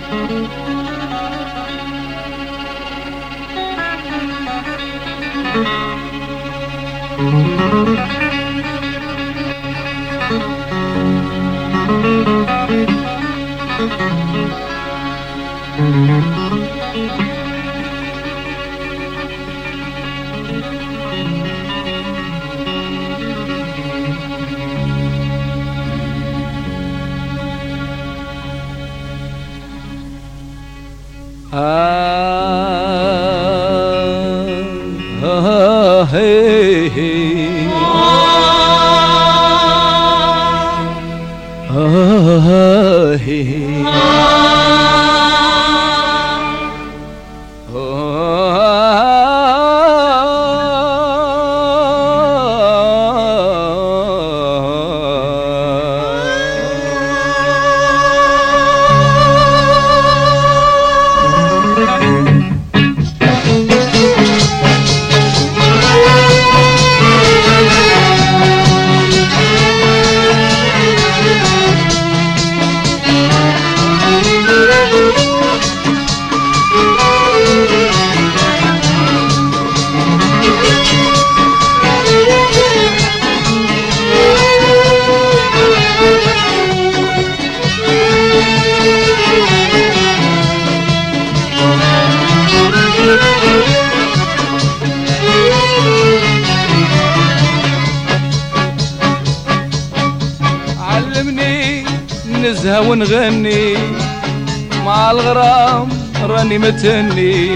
نزهى ونغني مع الغرام راني متهني.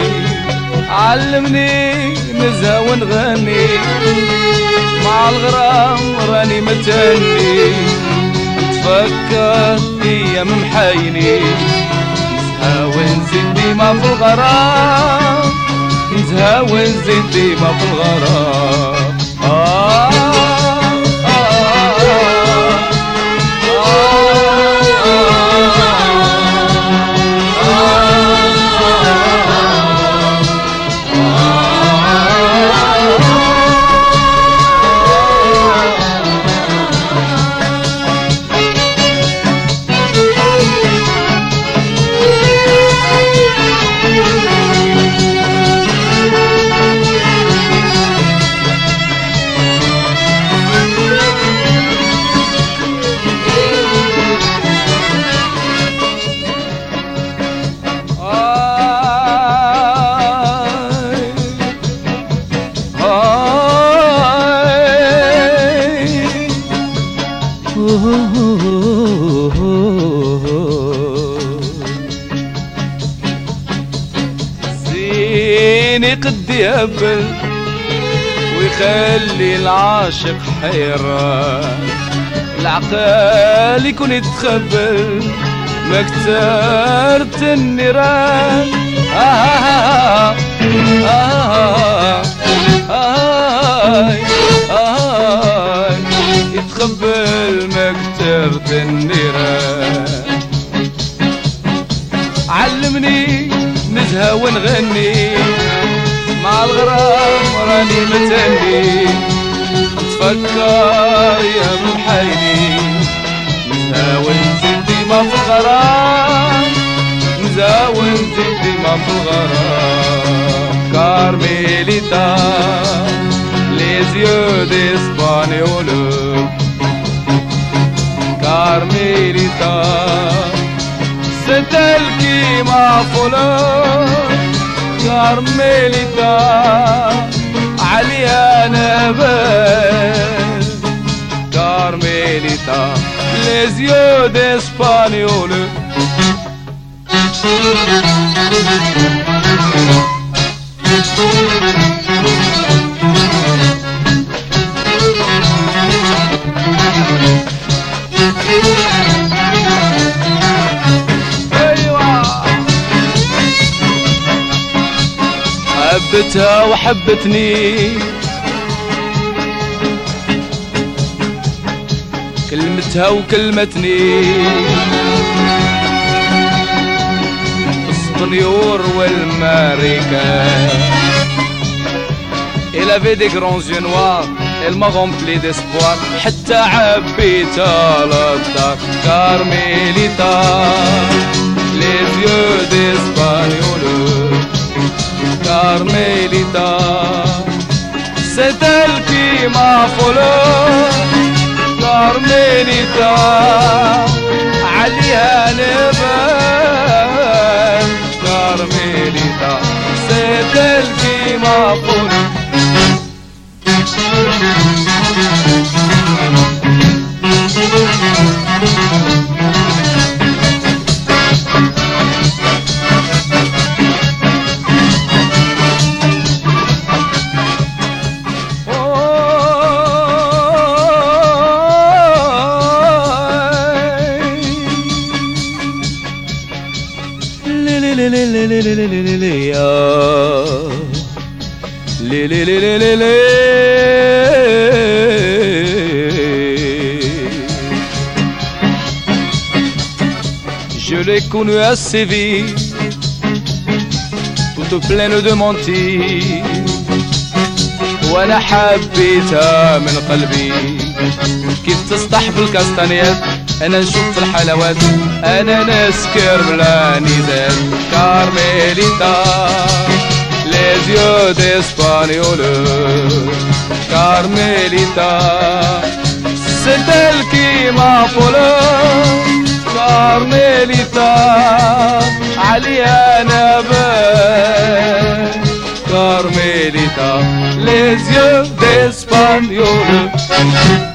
علمني نزهى ونغني مع الغرام راني متهني. تفكر ايام محايني نزهى ونزيد ديما في الغرام. نزهى ونزيد ديما في الغرام. زيني قد يهبل ويخلي العاشق حيران. العقل يكون يتخبل ما كترت النيران. يتخبل ما كترت النيران. علمني نزهى ونغني مع الغرام راني متهني. تفكر يا محايني نزهى ونزيد ديما في الغرام. نزهى ونزيد ديما في الغرام. Carmelita, les yeux d'Espagnol. Carmelita, c'est elle qui m'a volé. Carmelita, عليا نبال. Carmelita, les yeux d'Espagnol. حبتها وحبتني كلمتها وكلمتني. السبنيور والماريكان. Elle avait des grands yeux noirs, elle m'a rempli d'espoir. حتى عبيتها للدار. Carmelita, les yeux فولو كارميليتا عليها نبان كارميليتا c'est elle qui m'a volé. Je l'ai connue assez vite, toute pleine de mentir, وانا حبيتها من قلبي كيف تسطح بالكاستانيات. انا نشوف في الحلوات انا نسكر بلا نزال كارميليتا les yeux d'Espagnol Carmelita c'est elle qui m'a volé Carmelita عليها نبات Carmelita les yeux d'Espagnol